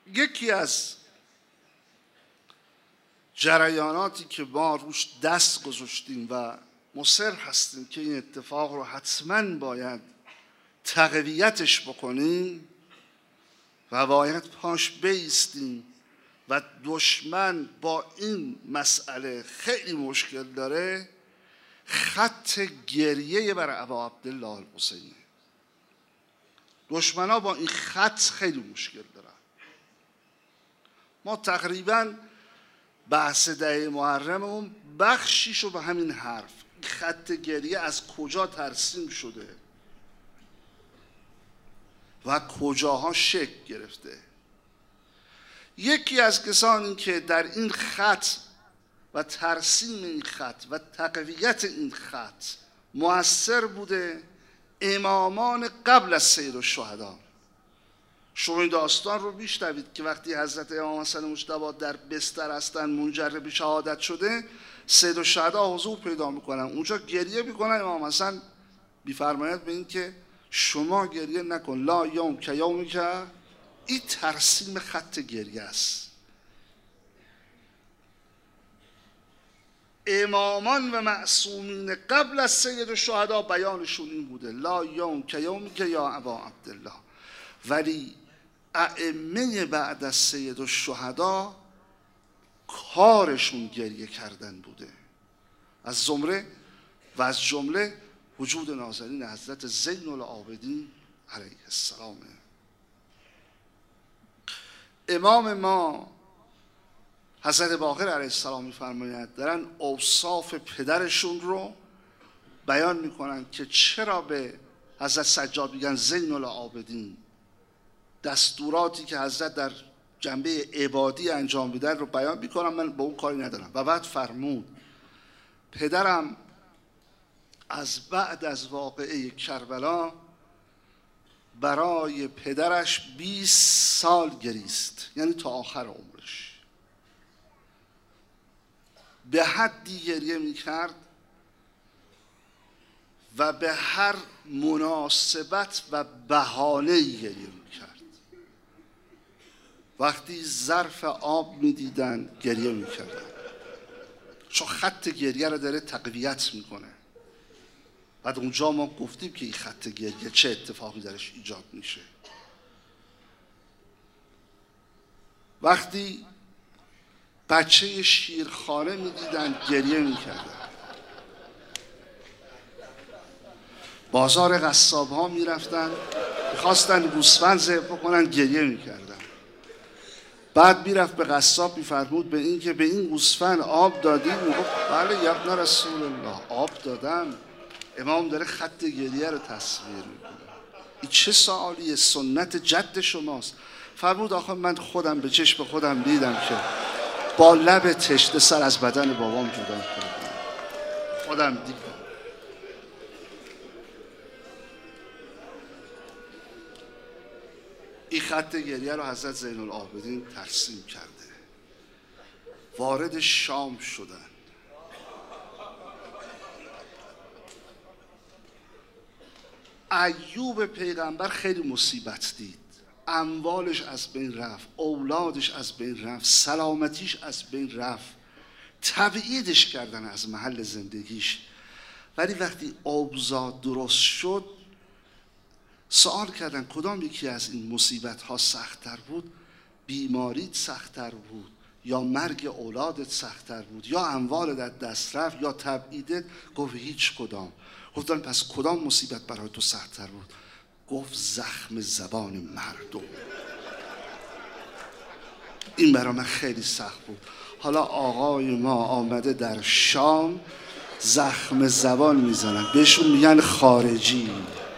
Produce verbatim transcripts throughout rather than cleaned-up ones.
یکی از جریاناتی که ما روش دست گذاشتیم و مصر هستیم که این اتفاق رو حتما باید تقویتش بکنیم و باید پاش بایستیم و دشمن با این مسئله خیلی مشکل داره، خط گریه بر ابا عبدالله الحسینی. دشمنا با این خط خیلی مشکل دارن. ما تقریبا بحث دهه محرممون بخشیشو به همین حرف، خط گریه از کجا ترسیم شده و کجاها شکل گرفته. یکی از کسانی که در این خط و ترسیم این خط و تقویت این خط مؤثر بوده امامان قبل از سید الشهدا. شما این داستان رو میشنوید که وقتی حضرت امام حسن مجتبی در بستر هستن منجر شهادت شده، سید الشهدا حضور پیدا میکنن، اونجا گریه میکنن. امام حسن میفرماید به این که شما گریه نکن، لا یوم که یومی که. این ترسیم خط گریه است. امامان و معصومین قبل از سید الشهدا بیانشون این بوده، لا یوم که یومی که یا ابا عبدالله. ولی ائمه بعد از سید الشهدا کارشون گریه کردن بوده. از زمره و از جمله وجود نازنین حضرت زین العابدین علیه السلام. امام ما حضرت باقر علیه السلام می‌فرماید دارن اوصاف پدرشون رو بیان میکنن که چرا به حضرت سجاد میگن زین العابدین. دستوراتی که حضرت در جنبه عبادی انجام میدن رو بیان میکنم، من با اون کاری ندارم. و بعد فرمود پدرم از بعد از واقعه کربلا برای پدرش بیست سال گریست، یعنی تا آخر عمرش به حدی گریه میکرد و به هر مناسبت و بهانه‌ای گریه میکرد. وقتی ظرف آب میدیدن گریه میکردن، چون خط گریه رو داره تقویت میکنه. بعد اونجا ما گفتیم که این خط گریه چه اتفاقی درش ایجاد میشه. وقتی بچه شیرخواره میدیدن گریه میکردن. بازار قصاب ها میرفتن میخواستن گوسفند ذبح بکنن، گریه میکردن. بعد میرفت به قصاب میفرمود به این که به این گوسفند آب دادی؟ میگفت بله یا ابن رسول الله آب دادم. امام داره خط گریه رو تصویر میکنه. این چه سوالیه؟ سنت جد شماست. فرمود آخه من خودم به چشم خودم دیدم که با لب تشنه سر از بدن بابام جدا کردم، خودم دیدم. این خط گریه رو حضرت زین العابدین ترسیم کرده. وارد شام شدن. ایوب پیغمبر خیلی مصیبت دید، اموالش از بین رفت، اولادش از بین رفت، سلامتیش از بین رفت، تبعیدش کردن از محل زندگیش. ولی وقتی اوضاع درست شد سوال کردن کدام یکی از این مصیبت ها سخت‌تر بود؟ بیماریت سخت‌تر بود یا مرگ اولادت سخت‌تر بود یا اموالت از دست رفت یا تبعیدت؟ گفت هیچ کدام. گفتن پس کدام مصیبت برای تو سخت‌تر بود؟ گفت زخم زبان مردم. این برای من خیلی سخت بود. حالا آقای ما آمده در شام زخم زبان میزنن، بهشون میگن خارجی.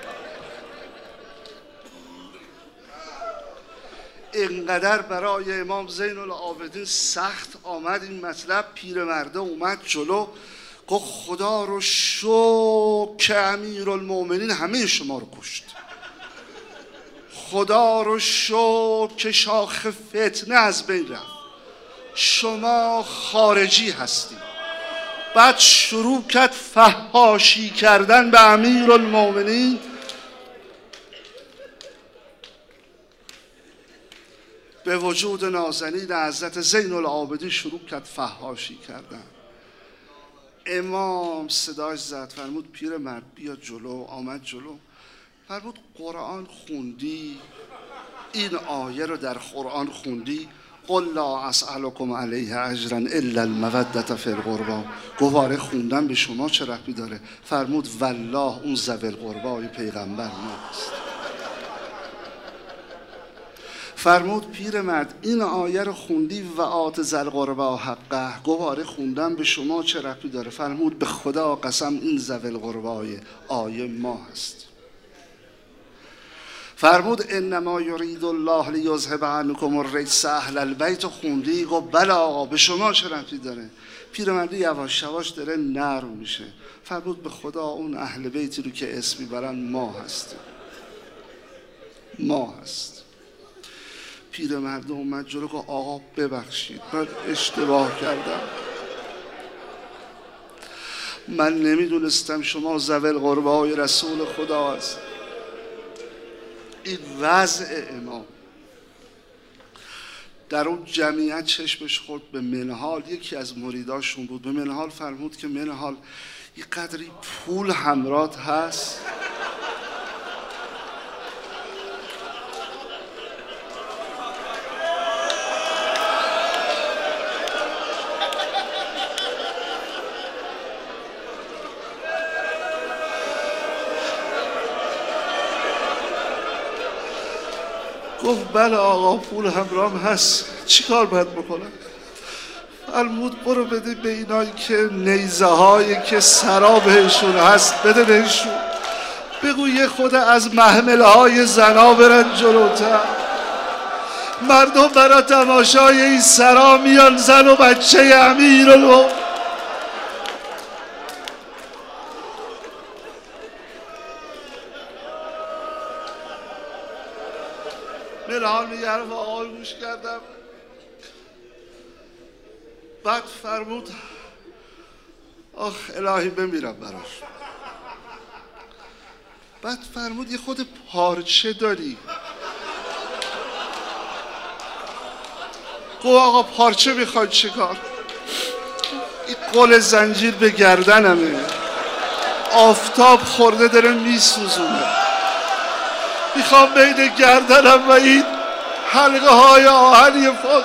اینقدر برای امام زین العابدین سخت آمد این مطلب، پیرمرده اومد جلو گفت خدا رو شکر که امیرالمومنین همه شما رو کشت، خدا رو شکر که شاخ فتنه از بین رفت، شما خارجی هستی. بعد شروع کرد فحاشی کردن به امیرالمومنین. به وجود نازنین حضرت زین العابدین شروع کرد فحاشی کردن. امام صداش زد، فرمود پیرمرد بیا جلو. آمد جلو، فرمود قرآن خوندی؟ این آیه رو در قرآن خوندی؟ قل لا اسألکم علیه اجرا الا المودة فی القربی. گواره خوندن به شما چه ربطی داره؟ فرمود والله اون ذوی القربی پیغمبر ماست. فرمود پیرمرد این آیه رو خوندی و آت ذی القربی حقه؟ گواره خوندن به شما چه ربطی داره؟ فرمود به خدا قسم این ذوی القربی آیه ما هست. فرمود انما یرید الله لیذهب عنکم الرجس اهل البیت. خوندی؟ گفت بله آقا به شما چه ربطی داره؟ پیرمرد یواش یواش داره نرم میشه. فرمود به خدا اون اهل بیتی رو که اسم میبرن ما هستیم، ما هست. پیرمرد اومد جلو گفت آقا ببخشید من اشتباه کردم، من نمیدونستم شما ذوی القربی رسول خدا هست. این وضع امام در اون جمعیت چشمش خورد به منهال، یکی از مریداشون بود. به منهال فرمود که منهال یه قدری پول همراهت هست؟ گفت بله آقا پول همراهم هست، چی کار باید بکنم؟ فرمود برو بده به اینایی که نیزه هایی که سرا بهشون هست بده بهشون، بگو یه خود از محمله های زنا برن جلوتر. مردم برای تماشای این سرا میان، زن و بچه امیرالمومنین. منهال میگه حرف آقا گوش کردم. بعد فرمود آخ الهی بمیرم براش. بعد فرمود یه خود پارچه داری؟ گفت آقا پارچه میخوای چه کار؟ این قل زنجیر به گردنمه، آفتاب خورده داره میسوزونه، میخوام بین گردنم و این حلقه های آهنی فاز.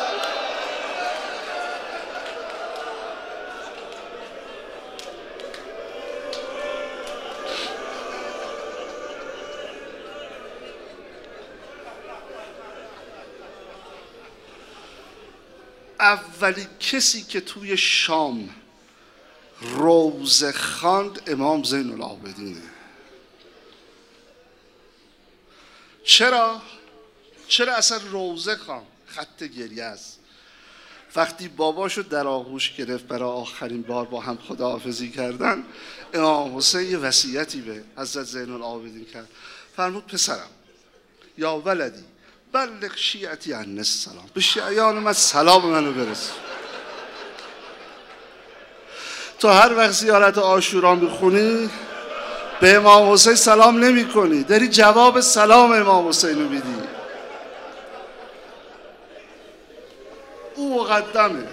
اولین کسی که توی شام روزه خواند امام زین العابدینه. چرا؟ چرا اصلا روزه خواند؟ خط گریه است. وقتی باباشو در آغوش گرفت برای آخرین بار با هم خداحافظی کردن، امام حسین یه وصیتی به حضرت زین العابدین کرد. فرمود پسرم یا ولدی بلغ شیعتی عنی السلام، به شیعیان من سلام منو برس. تو هر وقت زیارت عاشورا میخونی به امام حسین سلام نمی کنی، داری جواب سلام امام حسین رو میدی. او مقدمه.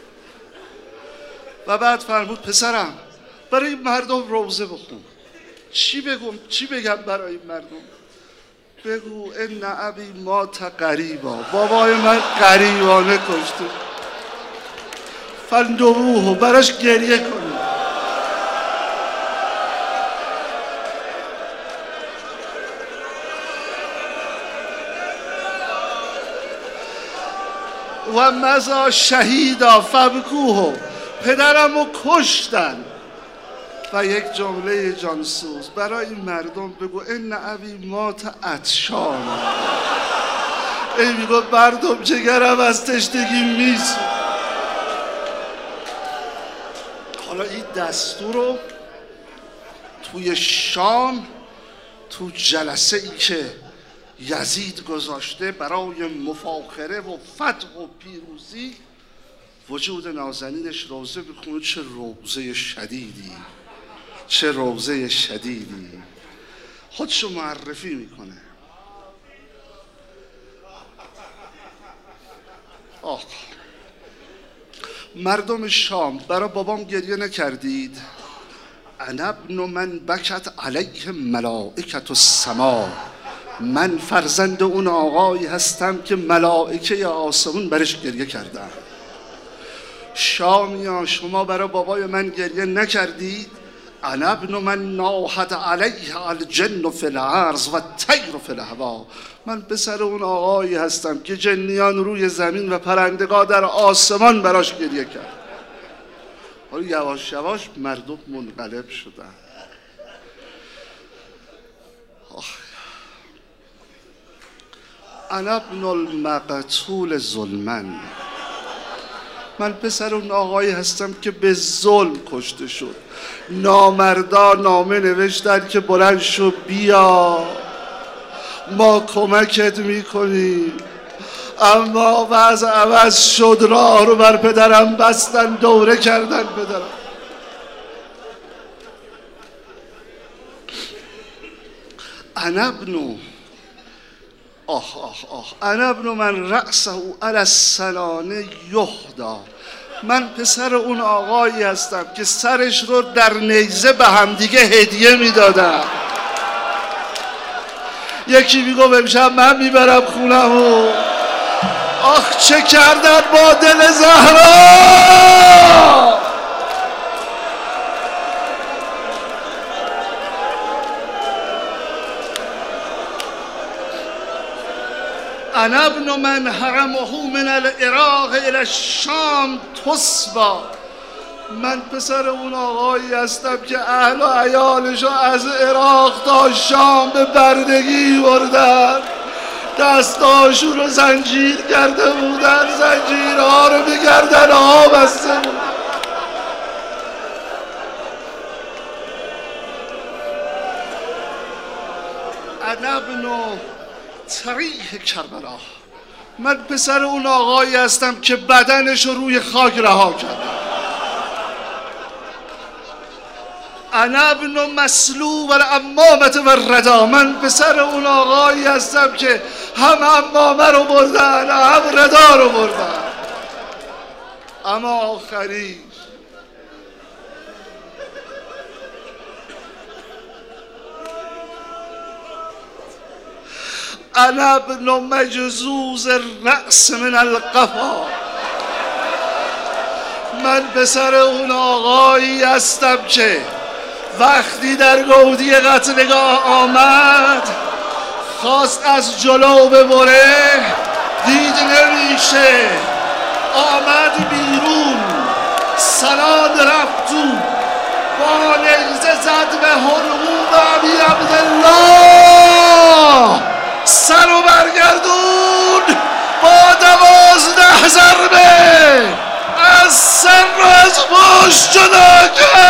و بعد فرمود پسرم برای این مردم روزه بخون. چی بگم؟ چی بگم برای این مردم؟ بگو ان ابی مات غریبا، بابای من غریبانه کشته. فندوه براش گریه کنید. و مزا شهیدا فبکوه، پدرم رو کشتن. و یک جمله جانسوز برای این مردم بگو ان ابی مات عطشان. ای میگو مردم جگرم از تشنگی میسوزه. حالا این دستور رو توی شام تو جلسه ای که یزید گذاشته برای مفاخره و فتح و پیروزی، وجود نازنینش روزه بخونه. چه روزه شدیدی، چه روزه شدیدی. خودشو معرفی میکنه. مردم شام برای بابام گریه نکردید؟ انا ابن من بکت علیه ملائکة السما، من فرزند اون آقایی هستم که ملائکه آسمون برش گریه کردن. شامیا شما برای بابای من گریه نکردید؟ انا ابن من ناحت علیه الجن فی الارض و طیر فی الهوا، من پسر اون آقایی هستم که جنیان روی زمین و پرندگاه در آسمان براش گریه کرد. حالا یواش یواش مردم منقلب شدن. انا ابن المقتول ظلما، من پسر اون آقایی هستم که به ظلم کشته شد. نامردا نامه نوشتن که بلند شو بیا ما کمکت میکنیم، اما وضع عوض شد، راه رو بر پدرم بستن، دوره کردن پدرم. انا ابن آه آه آه انا ابن من رأسه علی السنانه یهدا، من پسر اون آقایی هستم که سرش رو در نیزه به همدیگه هدیه میدادم. یکی میگو امشب من میبرم خونمو. آخ چه کردن با دل زهرا. انا ابن من حرمه من العراق الى الشام تصبا، من پسر اون آقایی هستم که اهل و عیالشو از عراق تا شام به بردگی بردن، دستاشون رو زنجیر کرده بودن، زنجیرها رو به گردنها بسته بودن. انا ابن طریح کربلا، من پسر اون آقایی هستم که بدنش رو روی خاک رها کرد. انا ابن مسلوب الامامة و الردا، من پسر اون آقایی هستم که هم امامه رو بردن هم ردا رو بردن. اما آخری انا ابن مجزوز الرأس من القفا، من پسر اون آقایی هستم که وقتی در گودی قتلگاه آمد خواست از جلو ببره، دید نمیشه، آمد بیرون، سنان رفت تو، با نیزه زد به حلقوم ابی عبدالله، سر و برگردون با دوازده ضربه از سر و از پشت جدا کرد.